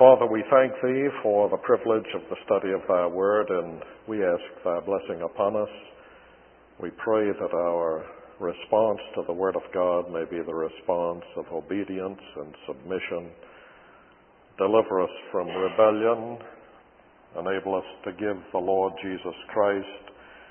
Father, we thank Thee for the privilege of the study of Thy Word, and we ask Thy blessing upon us. We pray that our response to the Word of God may be the response of obedience and submission. Deliver us from rebellion. Enable us to give the Lord Jesus Christ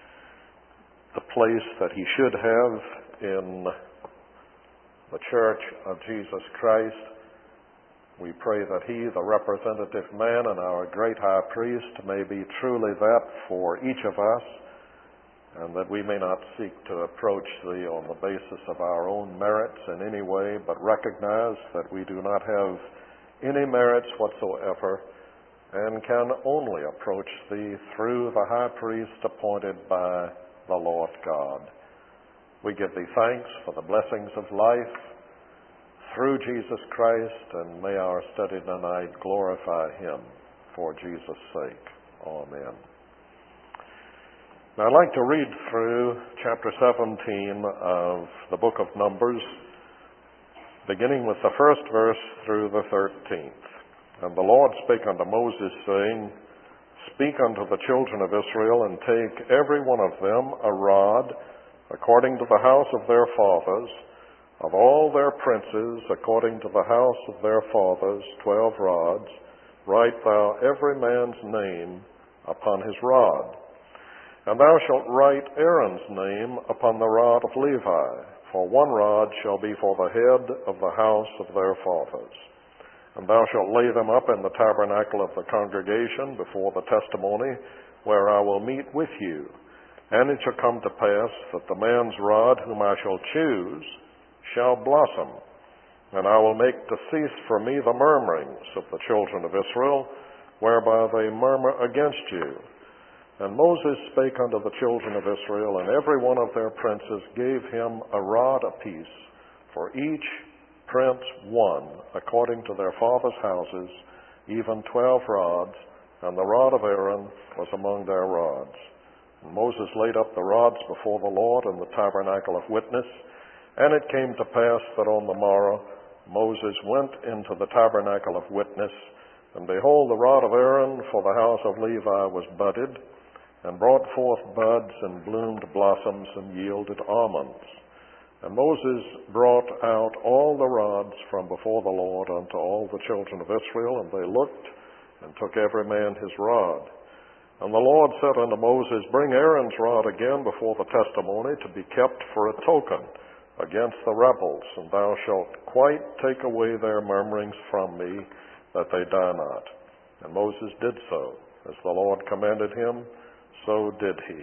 the place that He should have in the Church of Jesus Christ. We pray that He, the representative man and our great high priest, may be truly that for each of us, and that we may not seek to approach Thee on the basis of our own merits in any way, but recognize that we do not have any merits whatsoever and can only approach Thee through the high priest appointed by the Lord God. We give Thee thanks for the blessings of life through Jesus Christ, and may our study tonight glorify Him for Jesus' sake. Amen. Now I'd like to read through chapter 17 of the book of Numbers, beginning with the first verse through the 13th. And the Lord spake unto Moses, saying, Speak unto the children of Israel, and take every one of them a rod, according to the house of their fathers, of all their princes, according to the house of their fathers, 12 rods. Write thou every man's name upon his rod. And thou shalt write Aaron's name upon the rod of Levi, for one rod shall be for the head of the house of their fathers. And thou shalt lay them up in the tabernacle of the congregation before the testimony, where I will meet with you. And it shall come to pass that the man's rod whom I shall choose shall blossom, and I will make to cease for me the murmurings of the children of Israel, whereby they murmur against you. And Moses spake unto the children of Israel, and every one of their princes gave him a rod apiece, for each prince one, according to their fathers' houses, even 12 rods, and the rod of Aaron was among their rods. And Moses laid up the rods before the Lord in the tabernacle of witness. And it came to pass that on the morrow Moses went into the tabernacle of witness, and behold, the rod of Aaron for the house of Levi was budded, and brought forth buds, and bloomed blossoms, and yielded almonds. And Moses brought out all the rods from before the Lord unto all the children of Israel, and they looked, and took every man his rod. And the Lord said unto Moses, Bring Aaron's rod again before the testimony, to be kept for a token against the rebels, and thou shalt quite take away their murmurings from me, that they die not. And Moses did so. As the Lord commanded him, so did he.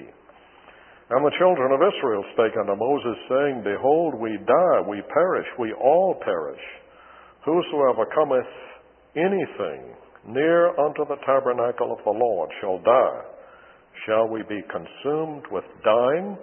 And the children of Israel spake unto Moses, saying, Behold, we die, we perish, we all perish. Whosoever cometh anything near unto the tabernacle of the Lord shall die. Shall we be consumed with dying?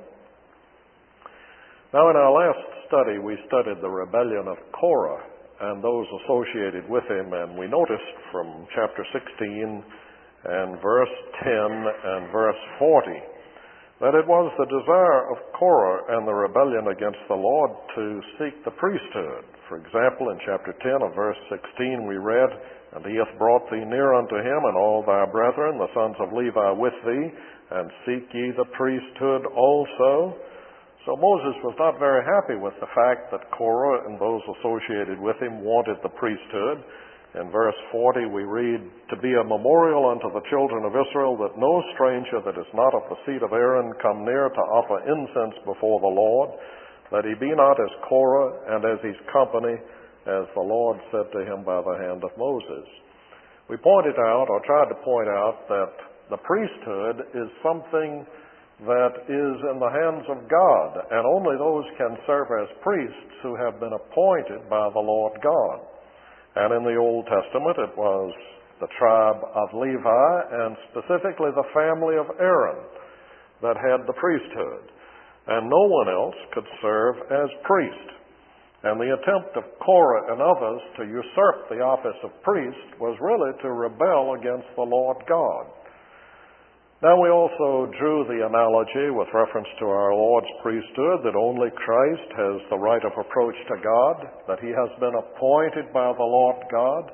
Now, in our last study, we studied the rebellion of Korah and those associated with him, and we noticed from chapter 16 and verse 10 and verse 40 that it was the desire of Korah and the rebellion against the Lord to seek the priesthood. For example, in chapter 10 of verse 16 we read, And he hath brought thee near unto him, and all thy brethren, the sons of Levi, with thee, and seek ye the priesthood also. So Moses was not very happy with the fact that Korah and those associated with him wanted the priesthood. In verse 40 we read, To be a memorial unto the children of Israel, that no stranger that is not of the seed of Aaron come near to offer incense before the Lord, that he be not as Korah and as his company, as the Lord said to him by the hand of Moses. We pointed out, or tried to point out, that the priesthood is something that is in the hands of God, and only those can serve as priests who have been appointed by the Lord God. And in the Old Testament it was the tribe of Levi, and specifically the family of Aaron, that had the priesthood, and no one else could serve as priest. And the attempt of Korah and others to usurp the office of priest was really to rebel against the Lord God. Now we also drew the analogy with reference to our Lord's priesthood that only Christ has the right of approach to God, that he has been appointed by the Lord God. In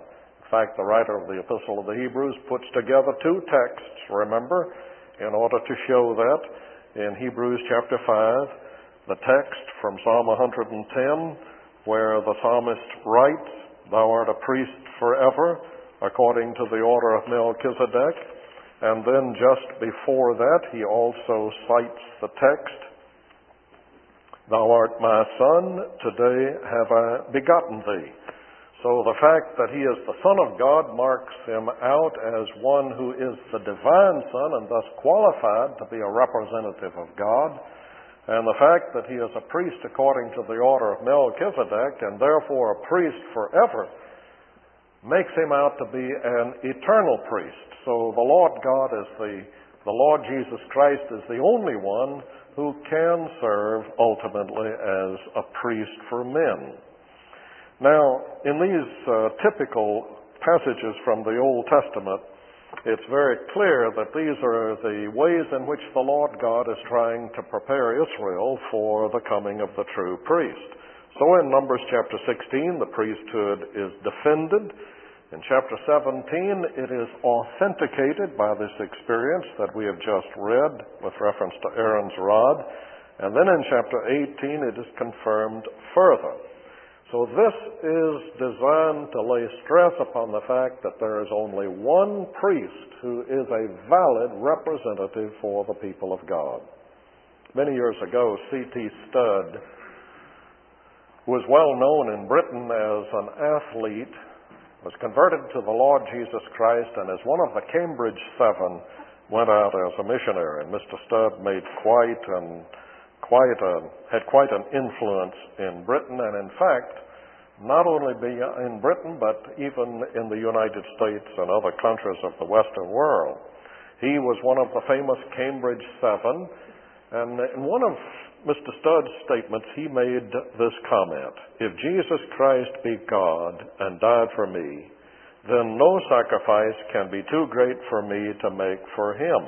In fact, the writer of the Epistle of the Hebrews puts together two texts, remember, in order to show that. In Hebrews chapter 5, the text from Psalm 110, where the psalmist writes, "Thou art a priest forever, according to the order of Melchizedek." And then just before that, he also cites the text, "Thou art my son, today have I begotten thee." So the fact that he is the Son of God marks him out as one who is the divine Son and thus qualified to be a representative of God. And the fact that he is a priest according to the order of Melchizedek and therefore a priest forever makes him out to be an eternal priest. So the Lord God is the Lord Jesus Christ is the only one who can serve ultimately as a priest for men. Now, in these typical passages from the Old Testament, it's very clear that these are the ways in which the Lord God is trying to prepare Israel for the coming of the true priest. So in Numbers chapter 16, the priesthood is defended. In chapter 17, it is authenticated by this experience that we have just read with reference to Aaron's rod. And then in chapter 18, it is confirmed further. So this is designed to lay stress upon the fact that there is only one priest who is a valid representative for the people of God. Many years ago, C.T. Studd was well known in Britain as an athlete, was converted to the Lord Jesus Christ, and as one of the Cambridge Seven, went out as a missionary. And Mr. Studd made had quite an influence in Britain, and in fact, not only in Britain, but even in the United States and other countries of the Western world. He was one of the famous Cambridge Seven, and in one of Mr. Studd's statements, he made this comment: "If Jesus Christ be God and died for me, then no sacrifice can be too great for me to make for him."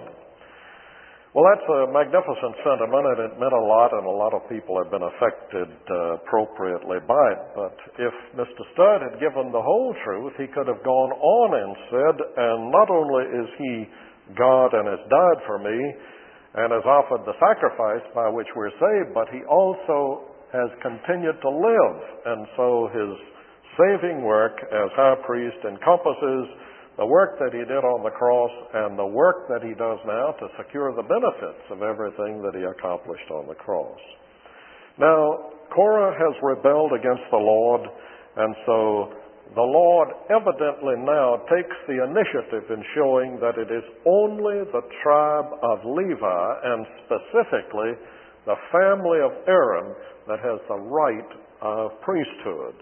Well, that's a magnificent sentiment, and it meant a lot, and a lot of people have been affected appropriately by it. But if Mr. Studd had given the whole truth, he could have gone on and said, "And not only is he God and has died for me, and has offered the sacrifice by which we're saved, but he also has continued to live. And so his saving work as high priest encompasses the work that he did on the cross and the work that he does now to secure the benefits of everything that he accomplished on the cross." Now, Korah has rebelled against the Lord, and so the Lord evidently now takes the initiative in showing that it is only the tribe of Levi, and specifically the family of Aaron, that has the right of priesthood.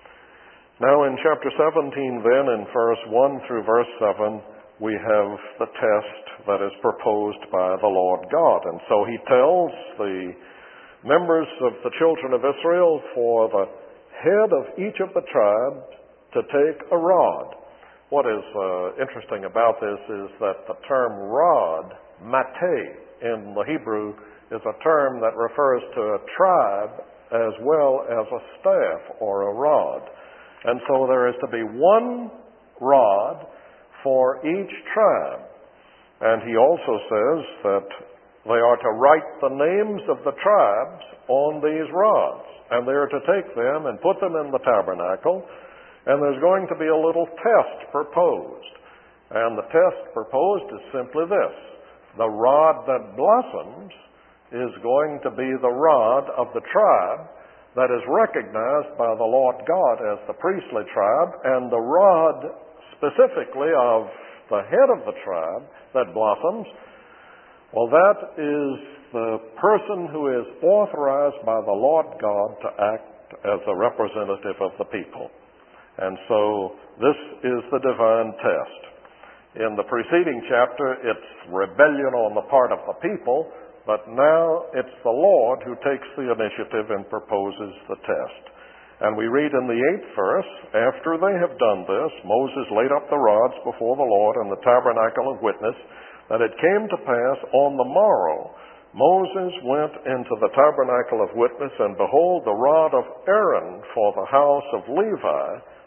Now in chapter 17 then, in verse 1 through verse 7, we have the test that is proposed by the Lord God. And so he tells the members of the children of Israel, for the head of each of the tribes, to take a rod. What is interesting about this is that the term rod, mateh, in the Hebrew, is a term that refers to a tribe as well as a staff or a rod. And so there is to be one rod for each tribe. And he also says that they are to write the names of the tribes on these rods. And they are to take them and put them in the tabernacle. And there's going to be a little test proposed. And the test proposed is simply this: the rod that blossoms is going to be the rod of the tribe that is recognized by the Lord God as the priestly tribe, and the rod specifically of the head of the tribe that blossoms, well, that is the person who is authorized by the Lord God to act as a representative of the people. And so this is the divine test. In the preceding chapter, it's rebellion on the part of the people, but now it's the Lord who takes the initiative and proposes the test. And we read in the 8th verse, after they have done this, Moses laid up the rods before the Lord in the tabernacle of witness, that it came to pass on the morrow, Moses went into the tabernacle of witness, and behold, the rod of Aaron for the house of Levi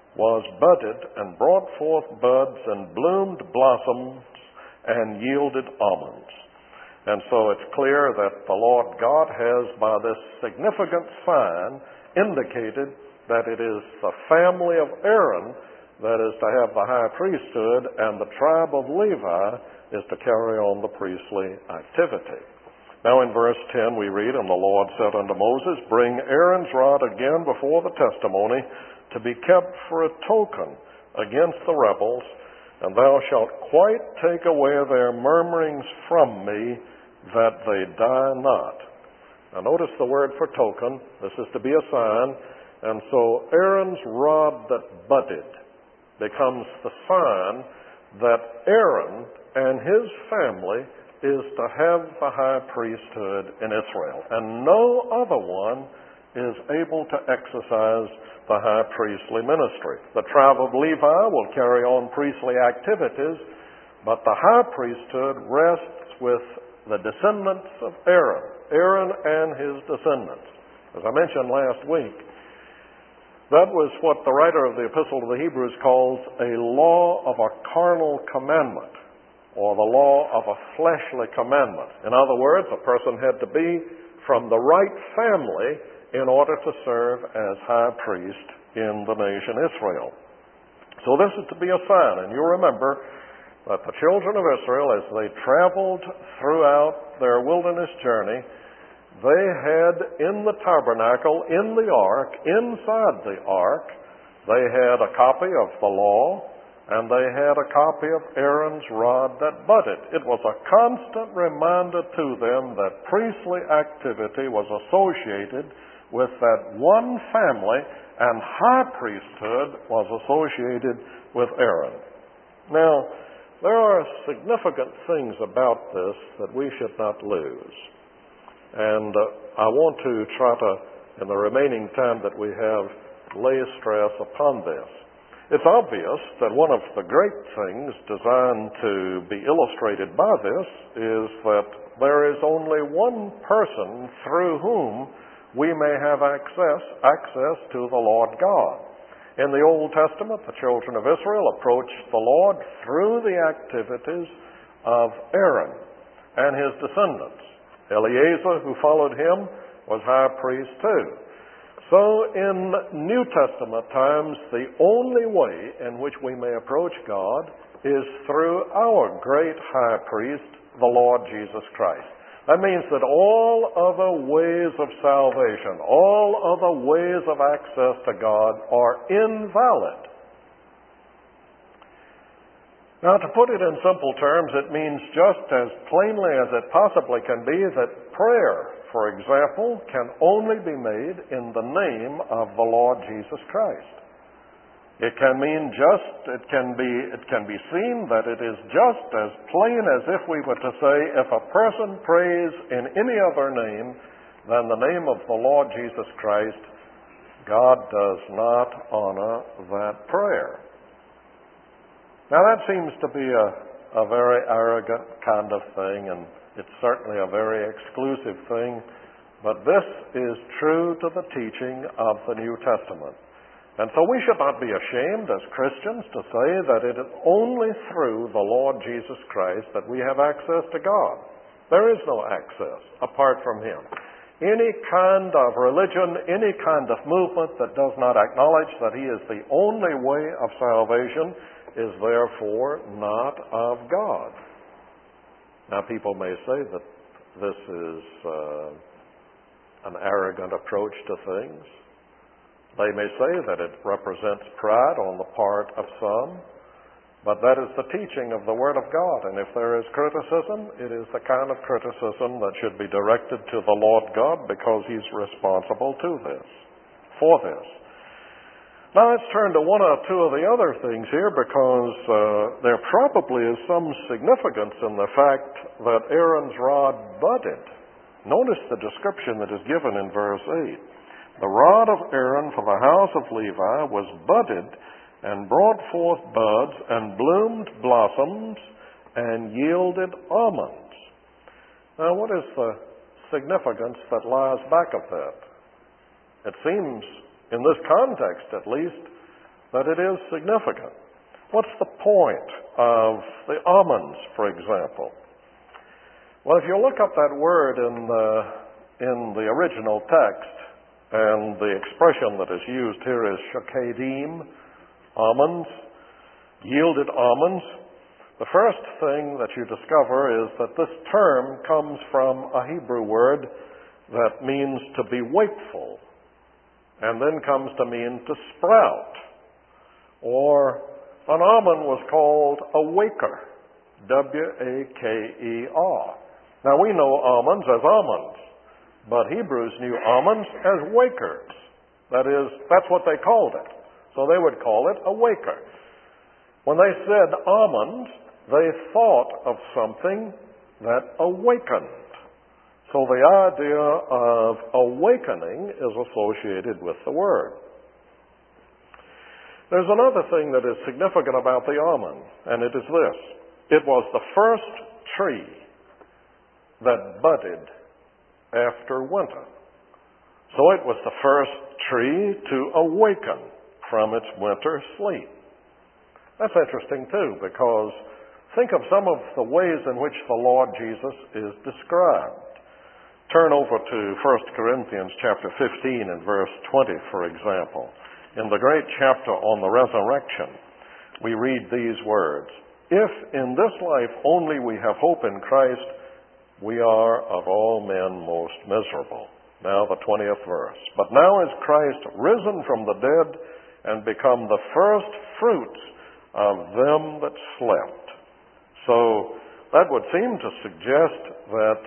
was budded and brought forth buds and bloomed blossoms and yielded almonds. And so it's clear that the Lord God has, by this significant sign, indicated that it is the family of Aaron that is to have the high priesthood, and the tribe of Levi is to carry on the priestly activity. Now in verse 10 we read, "And the Lord said unto Moses, Bring Aaron's rod again before the testimony, to be kept for a token against the rebels, and thou shalt quite take away their murmurings from me, that they die not." Now notice the word for token. This is to be a sign. And so Aaron's rod that budded becomes the sign that Aaron and his family is to have the high priesthood in Israel. And no other one is able to exercise the high priestly ministry. The tribe of Levi will carry on priestly activities, but the high priesthood rests with the descendants of Aaron and his descendants. As I mentioned last week, that was what the writer of the Epistle to the Hebrews calls a law of a carnal commandment, or the law of a fleshly commandment. In other words, a person had to be from the right family in order to serve as high priest in the nation Israel. So this is to be a sign, and you remember that the children of Israel, as they traveled throughout their wilderness journey, they had in the tabernacle, in the ark, inside the ark, they had a copy of the law, and they had a copy of Aaron's rod that budded. It was a constant reminder to them that priestly activity was associated with that one family, and high priesthood was associated with Aaron. Now, there are significant things about this that we should not lose. And I want to try to, in the remaining time that we have, lay stress upon this. It's obvious that one of the great things designed to be illustrated by this is that there is only one person through whom we may have access to the Lord God. In the Old Testament, the children of Israel approached the Lord through the activities of Aaron and his descendants. Eleazar, who followed him, was high priest too. So in New Testament times, the only way in which we may approach God is through our great high priest, the Lord Jesus Christ. That means that all other ways of salvation, all other ways of access to God are invalid. Now, to put it in simple terms, it means just as plainly as it possibly can be that prayer, for example, can only be made in the name of the Lord Jesus Christ. It can be seen that it is just as plain as if we were to say, if a person prays in any other name than the name of the Lord Jesus Christ, God does not honor that prayer. Now that seems to be a very arrogant kind of thing, and it's certainly a very exclusive thing, but this is true to the teaching of the New Testament. And so we should not be ashamed as Christians to say that it is only through the Lord Jesus Christ that we have access to God. There is no access apart from Him. Any kind of religion, any kind of movement that does not acknowledge that He is the only way of salvation is therefore not of God. Now people may say that this is an arrogant approach to things. They may say that it represents pride on the part of some, but that is the teaching of the Word of God. And if there is criticism, it is the kind of criticism that should be directed to the Lord God, because He's responsible for this. Now let's turn to one or two of the other things here, because there probably is some significance in the fact that Aaron's rod budded. Notice the description that is given in verse 8. The rod of Aaron for the house of Levi was budded and brought forth buds and bloomed blossoms and yielded almonds. Now what is the significance that lies back of that? It seems, in this context at least, that it is significant. What's the point of the almonds, for example? Well, if you look up that word in the original text, and the expression that is used here is shakadim, almonds, yielded almonds, the first thing that you discover is that this term comes from a Hebrew word that means to be wakeful, and then comes to mean to sprout. Or an almond was called a waker, W-A-K-E-R. Now we know almonds as almonds, but Hebrews knew almonds as wakers. That is, that's what they called it. So they would call it a waker. When they said almonds, they thought of something that awakened. So the idea of awakening is associated with the word. There's another thing that is significant about the almond, and it is this. It was the first tree that budded after winter. So it was the first tree to awaken from its winter sleep. That's interesting too, because think of some of the ways in which the Lord Jesus is described. Turn over to 1 Corinthians chapter 15 and verse 20, for example. In the great chapter on the resurrection, we read these words, "If in this life only we have hope in Christ, we are of all men most miserable." Now the 20th verse. "But now is Christ risen from the dead and become the first fruits of them that slept." So that would seem to suggest that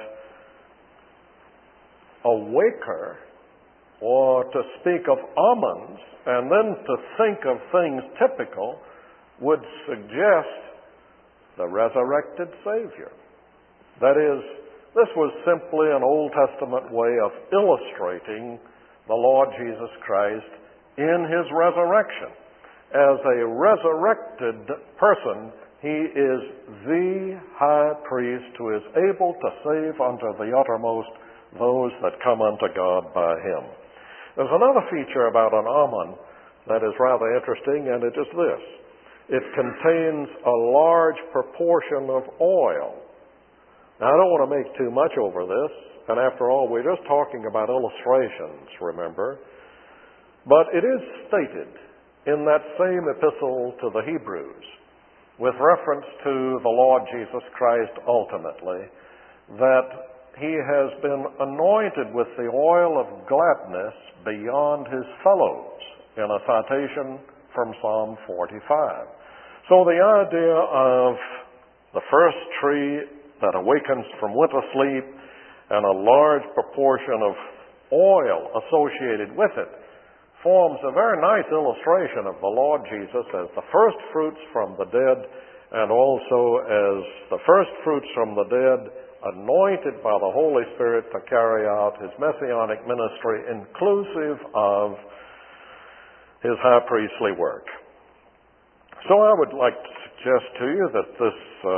a waker, or to speak of almonds, and then to think of things typical, would suggest the resurrected Savior. That is, this was simply an Old Testament way of illustrating the Lord Jesus Christ in His resurrection. As a resurrected person, He is the high priest who is able to save unto the uttermost those that come unto God by Him. There's another feature about an almond that is rather interesting, and it is this. It contains a large proportion of oil. Now, I don't want to make too much over this, and after all, we're just talking about illustrations, remember. But it is stated in that same epistle to the Hebrews, with reference to the Lord Jesus Christ ultimately, that He has been anointed with the oil of gladness beyond His fellows, in a citation from Psalm 45. So the idea of the first tree that awakens from winter sleep and a large proportion of oil associated with it forms a very nice illustration of the Lord Jesus as the first fruits from the dead, and also as the first fruits from the dead, anointed by the Holy Spirit to carry out His messianic ministry, inclusive of His high priestly work. So I would like to suggest to you that this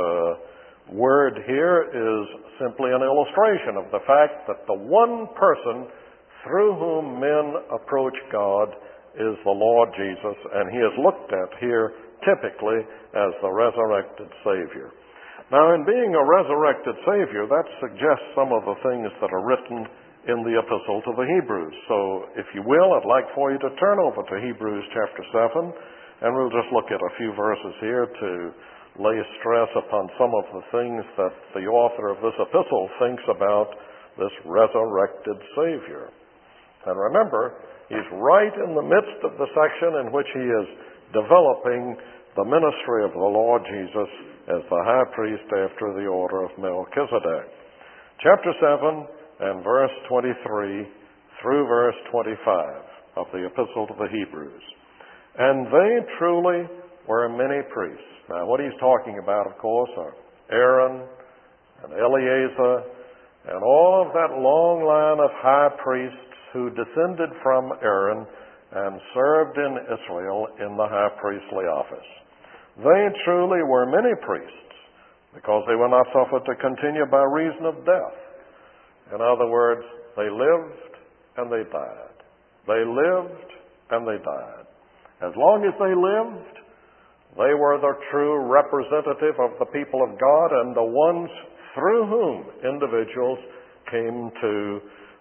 word here is simply an illustration of the fact that the one person through whom men approach God is the Lord Jesus, and He is looked at here typically as the resurrected Savior. Now, in being a resurrected Savior, that suggests some of the things that are written in the Epistle to the Hebrews. So, if you will, I'd like for you to turn over to Hebrews chapter 7, and we'll just look at a few verses here to lay stress upon some of the things that the author of this epistle thinks about this resurrected Savior. And remember, he's right in the midst of the section in which he is developing the ministry of the Lord Jesus as the high priest after the order of Melchizedek. Chapter 7 and verse 23 through verse 25 of the Epistle to the Hebrews. "And they truly were many priests." Now, what he's talking about, of course, are Aaron and Eleazar and all of that long line of high priests who descended from Aaron and served in Israel in the high priestly office. They truly were many priests, because they were not suffered to continue by reason of death. In other words, they lived and they died. They lived and they died. As long as they lived, they were the true representative of the people of God and the ones through whom individuals came to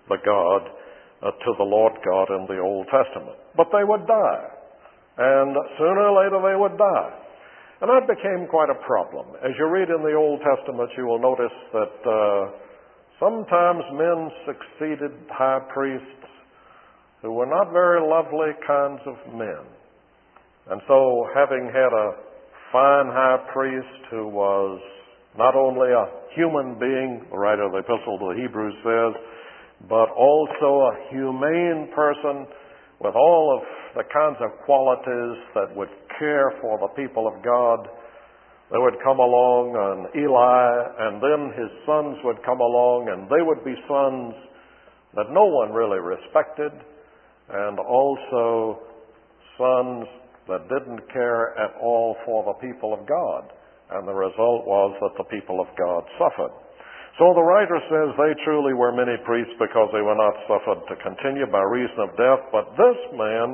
the Lord God in the Old Testament. But they would die, and sooner or later they would die. And that became quite a problem. As you read in the Old Testament, you will notice that sometimes men succeeded high priests who were not very lovely kinds of men. And so, having had a fine high priest who was not only a human being, the writer of the Epistle to the Hebrews says, but also a humane person with all of the kinds of qualities that would care for the people of God, they would come along, and Eli, and then his sons would come along, and they would be sons that no one really respected, and also sons that didn't care at all for the people of God. And the result was that the people of God suffered. So the writer says they truly were many priests because they were not suffered to continue by reason of death. But this man,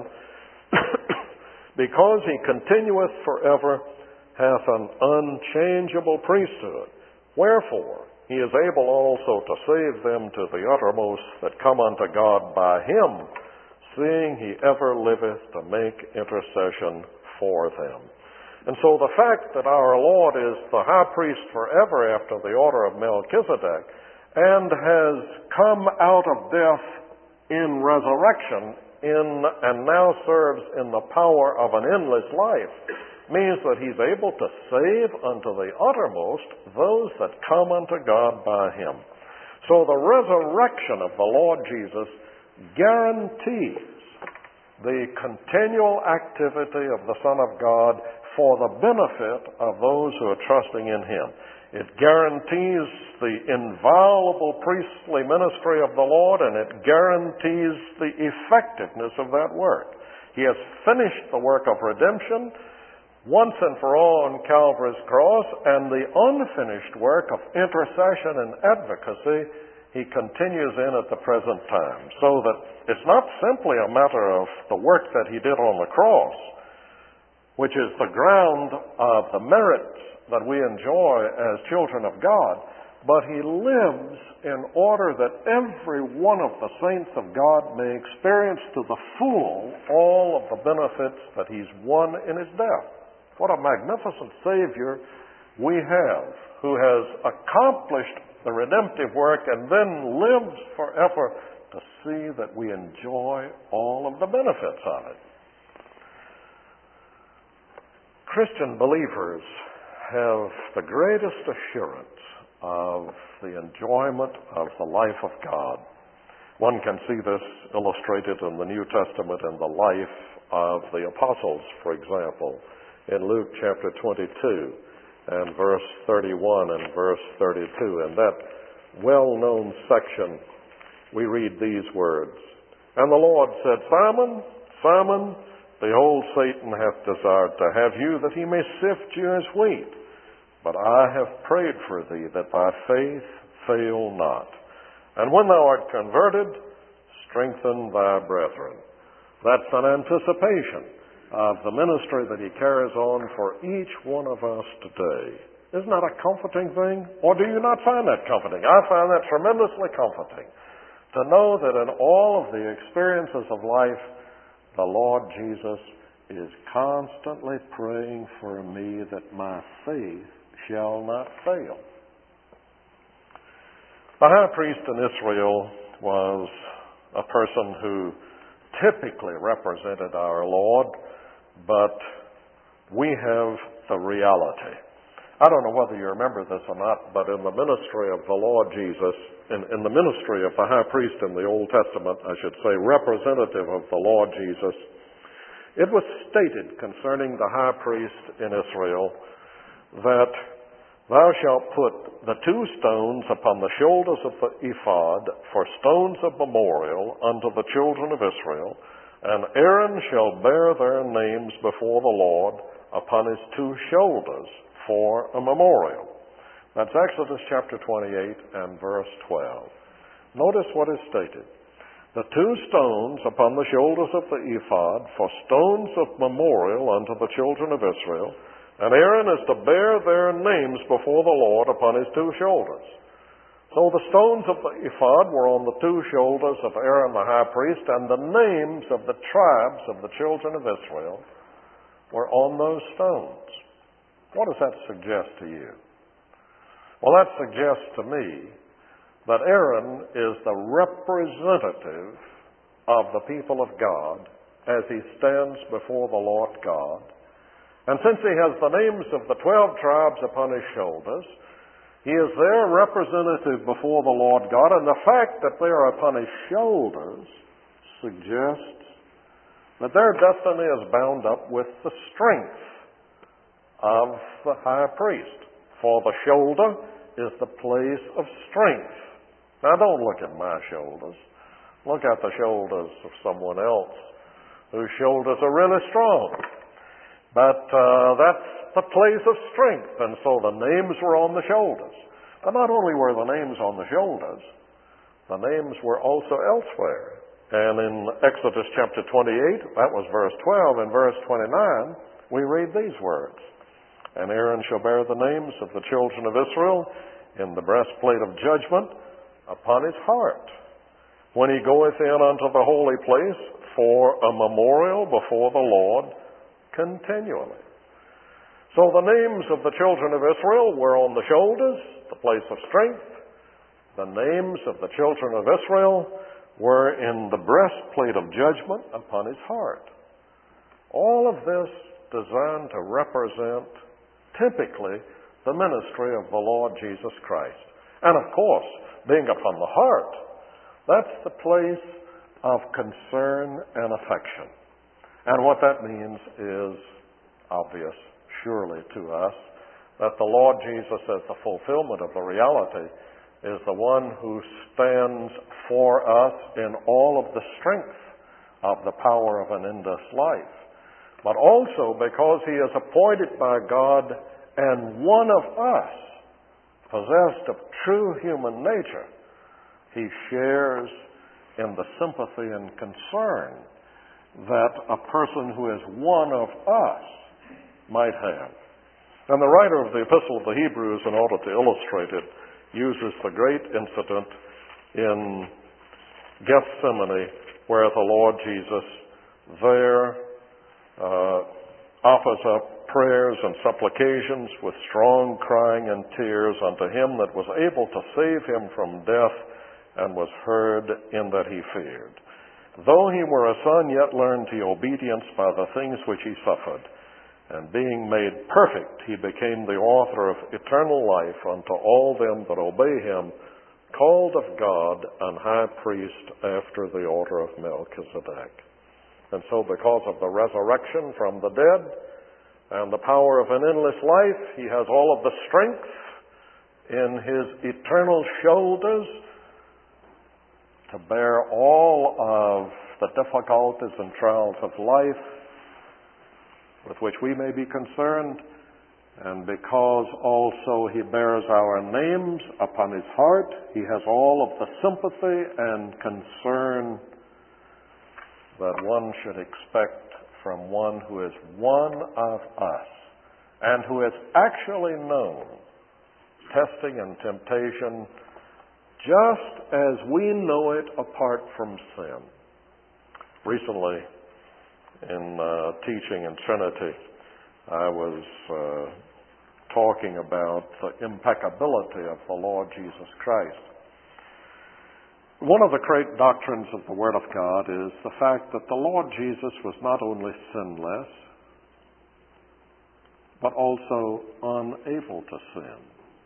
because he continueth forever, hath an unchangeable priesthood. Wherefore he is able also to save them to the uttermost that come unto God by him, seeing he ever liveth to make intercession for them. And so the fact that our Lord is the high priest forever after the order of Melchizedek and has come out of death in resurrection and now serves in the power of an endless life means that he's able to save unto the uttermost those that come unto God by him. So the resurrection of the Lord Jesus guarantees the continual activity of the Son of God for the benefit of those who are trusting in him. It guarantees the inviolable priestly ministry of the Lord, and it guarantees the effectiveness of that work. He has finished the work of redemption once and for all on Calvary's cross, and the unfinished work of intercession and advocacy he continues in at the present time. So that it's not simply a matter of the work that he did on the cross, which is the ground of the merits that we enjoy as children of God, but he lives in order that every one of the saints of God may experience to the full all of the benefits that he's won in his death. What a magnificent Savior we have, who has accomplished the redemptive work and then lives forever to see that we enjoy all of the benefits of it. Christian believers have the greatest assurance of the enjoyment of the life of God. One can see this illustrated in the New Testament in the life of the apostles, for example, in Luke chapter 22 and verse 31 and verse 32. In that well-known section, we read these words, "And the Lord said, Simon, Simon, behold, Satan hath desired to have you, that he may sift you as wheat. But I have prayed for thee, that thy faith fail not. And when thou art converted, strengthen thy brethren." That's an anticipation of the ministry that he carries on for each one of us today. Isn't that a comforting thing? Or do you not find that comforting? I find that tremendously comforting, to know that in all of the experiences of life, the Lord Jesus is constantly praying for me that my faith shall not fail. The high priest in Israel was a person who typically represented our Lord, but we have the reality. I don't know whether you remember this or not, but in the ministry of the Lord Jesus, in the ministry of the high priest in the Old Testament, I should say, representative of the Lord Jesus, it was stated concerning the high priest in Israel that thou shalt put the two stones upon the shoulders of the ephod for stones of memorial unto the children of Israel, and Aaron shall bear their names before the Lord upon his two shoulders for a memorial. That's Exodus chapter 28 and verse 12. Notice what is stated. the 2 stones upon the shoulders of the ephod for stones of memorial unto the children of Israel, and Aaron is to bear their names before the Lord upon his 2 shoulders. So the stones of the ephod were on the 2 shoulders of Aaron the high priest, and the names of the tribes of the children of Israel were on those stones. What does that suggest to you? Well, that suggests to me that Aaron is the representative of the people of God as he stands before the Lord God. And since he has the names of the 12 tribes upon his shoulders, he is their representative before the Lord God, and the fact that they are upon his shoulders suggests that their destiny is bound up with the strength of the high priest. For the shoulder is the place of strength. Now, don't look at my shoulders. Look at the shoulders of someone else whose shoulders are really strong. But that's the place of strength, and so the names were on the shoulders. But not only were the names on the shoulders, the names were also elsewhere. And in Exodus chapter 28, that was verse 12, and verse 29, we read these words. And Aaron shall bear the names of the children of Israel in the breastplate of judgment upon his heart, when he goeth in unto the holy place for a memorial before the Lord continually. So the names of the children of Israel were on the shoulders, the place of strength. The names of the children of Israel were in the breastplate of judgment upon his heart. All of this designed to represent typically the ministry of the Lord Jesus Christ. And of course, being upon the heart, that's the place of concern and affection. And what that means is obvious, surely, to us, that the Lord Jesus, as the fulfillment of the reality, is the one who stands for us in all of the strength of the power of an endless life. But also because he is appointed by God and one of us, possessed of true human nature, he shares in the sympathy and concern that a person who is one of us might have. And the writer of the Epistle of the Hebrews, in order to illustrate it, uses the great incident in Gethsemane, where the Lord Jesus there offers up prayers and supplications with strong crying and tears unto him that was able to save him from death, and was heard in that he feared. Though he were a son, yet learned he obedience by the things which he suffered. And being made perfect, he became the author of eternal life unto all them that obey him, called of God an high priest after the order of Melchizedek. And so because of the resurrection from the dead and the power of an endless life, he has all of the strength in his eternal shoulders to bear all of the difficulties and trials of life with which we may be concerned, and because also he bears our names upon his heart, he has all of the sympathy and concern that one should expect from one who is one of us and who has actually known testing and temptation just as we know it apart from sin. Recently, in teaching in Trinity, I was talking about the impeccability of the Lord Jesus Christ. One of the great doctrines of the Word of God is the fact that the Lord Jesus was not only sinless, but also unable to sin.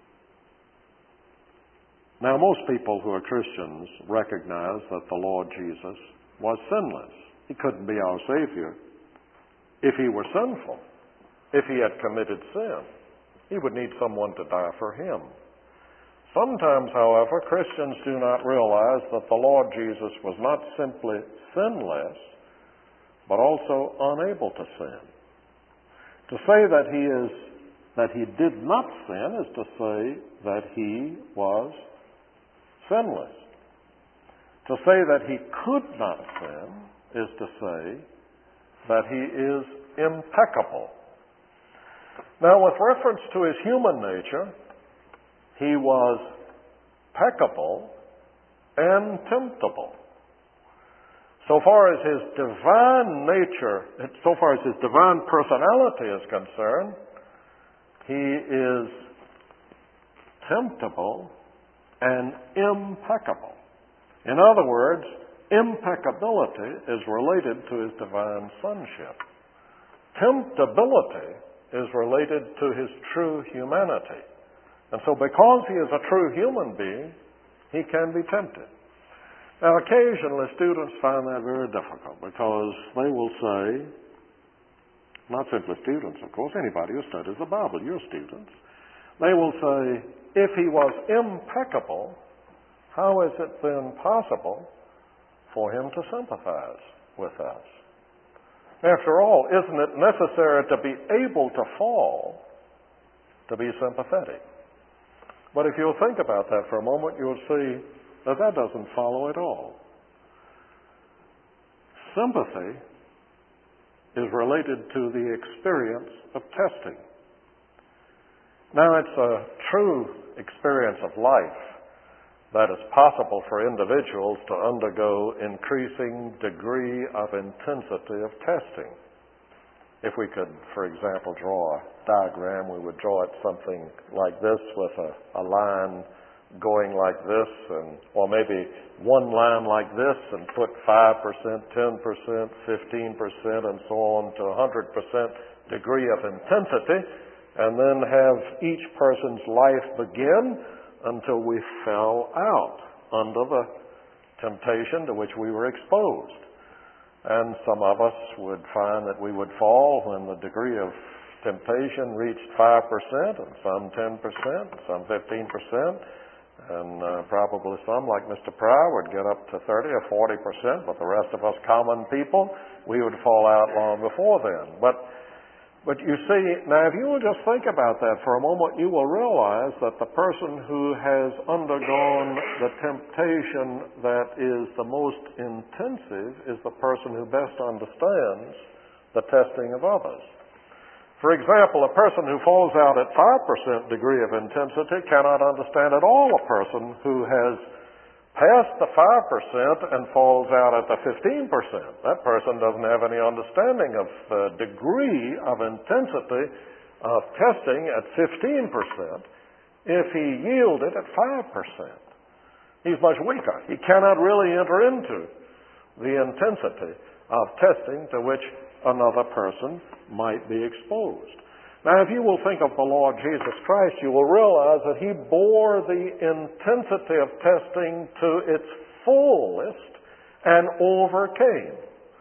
Now, most people who are Christians recognize that the Lord Jesus was sinless. He couldn't be our Savior if he were sinful. If he had committed sin, he would need someone to die for him. Sometimes, however, Christians do not realize that the Lord Jesus was not simply sinless, but also unable to sin. To say that he did not sin is to say that he was sinless. To say that he could not sin is to say that he is impeccable. Now, with reference to his human nature, he was peccable and temptable. So far as his divine nature, so far as his divine personality is concerned, he is temptable and impeccable. In other words, impeccability is related to his divine sonship. Temptability is related to his true humanity. And so because he is a true human being, he can be tempted. Now, occasionally students find that very difficult because they will say, not simply students, of course, anybody who studies the Bible, you're students. They will say, if he was impeccable, how is it then possible for him to sympathize with us? After all, isn't it necessary to be able to fall to be sympathetic? But if you'll think about that for a moment, you'll see that that doesn't follow at all. Sympathy is related to the experience of testing. Now, it's a true experience of life that is possible for individuals to undergo increasing degree of intensity of testing. If we could, for example, draw a diagram, we would draw it something like this with a line going like this, or maybe one line like this and put 5%, 10%, 15%, and so on to 100% degree of intensity, and then have each person's life begin until we fell out under the temptation to which we were exposed. And some of us would find that we would fall when the degree of temptation reached 5%, and some 10%, and some 15%, and probably some, like Mr. Pryor, would get up to 30 or 40%, but the rest of us common people, we would fall out long before then. But you see, now if you will just think about that for a moment, you will realize that the person who has undergone the temptation that is the most intensive is the person who best understands the testing of others. For example, a person who falls out at 5% degree of intensity cannot understand at all a person who has passed the 5% and falls out at the 15%. That person doesn't have any understanding of the degree of intensity of testing at 15% if he yielded at 5%. He's much weaker. He cannot really enter into the intensity of testing to which another person might be exposed. Now, if you will think of the Lord Jesus Christ, you will realize that he bore the intensity of testing to its fullest and overcame.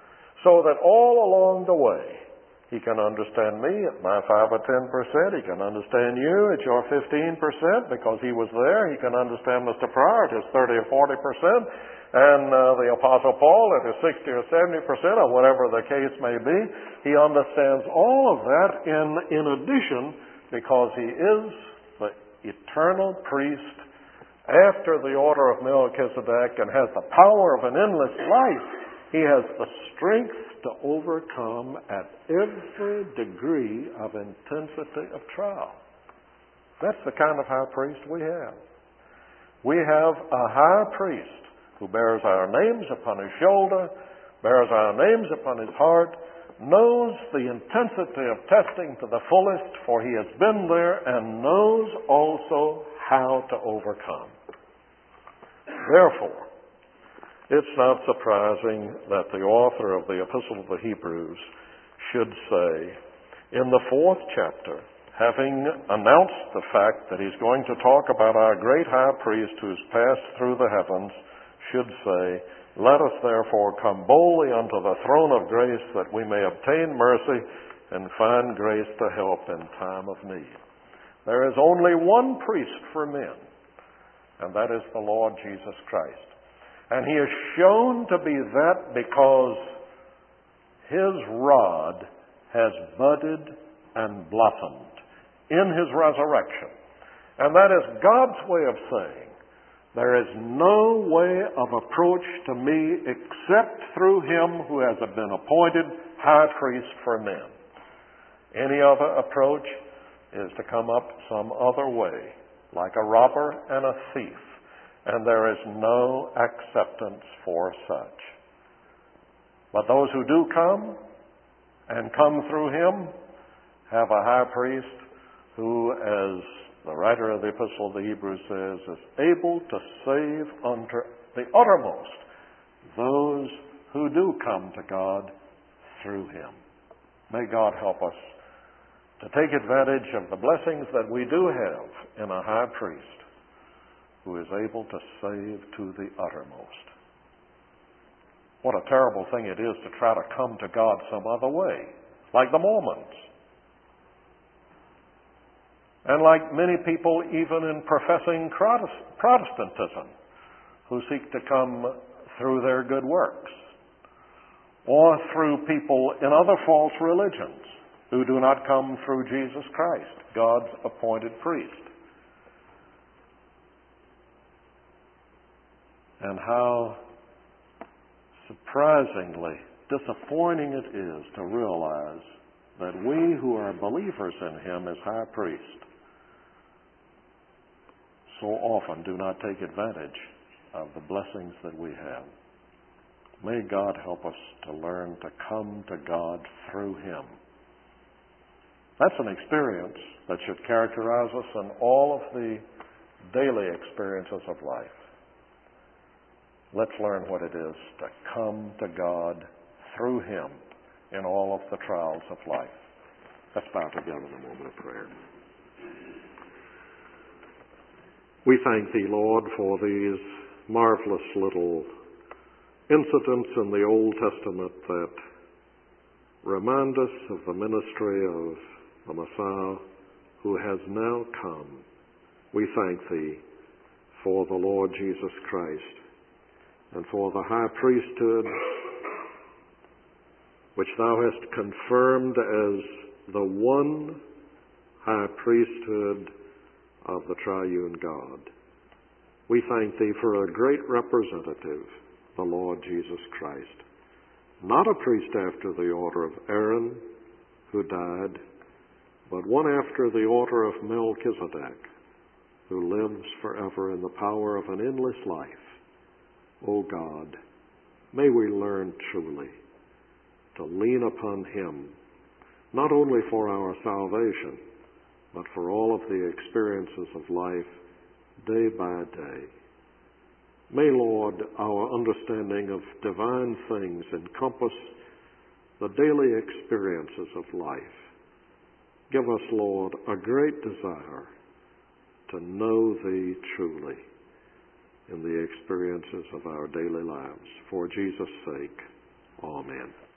So that all along the way, he can understand me at my 5 or 10%. He can understand you at your 15% because he was there. He can understand Mr. Pryor at his 30 or 40%. And the Apostle Paul at his 60 or 70%, or whatever the case may be. He understands all of that in addition because he is the eternal priest after the order of Melchizedek and has the power of an endless life. He has the strength to overcome at every degree of intensity of trial. That's the kind of high priest we have. We have a high priest who bears our names upon his shoulder, bears our names upon his heart, knows the intensity of testing to the fullest, for he has been there, and knows also how to overcome. Therefore, it's not surprising that the author of the Epistle of the Hebrews should say, in the 4th chapter, having announced the fact that he's going to talk about our great high priest who's passed through the heavens, should say, let us therefore come boldly unto the throne of grace that we may obtain mercy and find grace to help in time of need. There is only one priest for men, and that is the Lord Jesus Christ. And he is shown to be that because his rod has budded and blossomed in his resurrection. And that is God's way of saying There is no way of approach to me except through him who has been appointed high priest for men. Any other approach is to come up some other way, like a robber and a thief, and there is no acceptance for such. But those who do come, and come through him, have a high priest who, as the writer of the Epistle of the Hebrews says, is able to save unto the uttermost those who do come to God through him. May God help us to take advantage of the blessings that we do have in a high priest who is able to save to the uttermost. What a terrible thing it is to try to come to God some other way, like the Mormons. And like many people even in professing Protestantism, who seek to come through their good works, or through people in other false religions who do not come through Jesus Christ, God's appointed priest. And how surprisingly disappointing it is to realize that we who are believers in him as high priest so often do not take advantage of the blessings that we have. May God help us to learn to come to God through him. That's an experience that should characterize us in all of the daily experiences of life. Let's learn what it is to come to God through him in all of the trials of life. Let's bow together in a moment of prayer. We thank thee, Lord, for these marvelous little incidents in the Old Testament that remind us of the ministry of the Messiah who has now come. We thank thee for the Lord Jesus Christ and for the high priesthood which thou hast confirmed as the one high priesthood of the triune God. We thank thee for a great representative, the Lord Jesus Christ. Not a priest after the order of Aaron, who died, but one after the order of Melchizedek, who lives forever in the power of an endless life. O God, may we learn truly to lean upon him, not only for our salvation, but for all of the experiences of life day by day. May, Lord, our understanding of divine things encompass the daily experiences of life. Give us, Lord, a great desire to know thee truly in the experiences of our daily lives. For Jesus' sake, amen.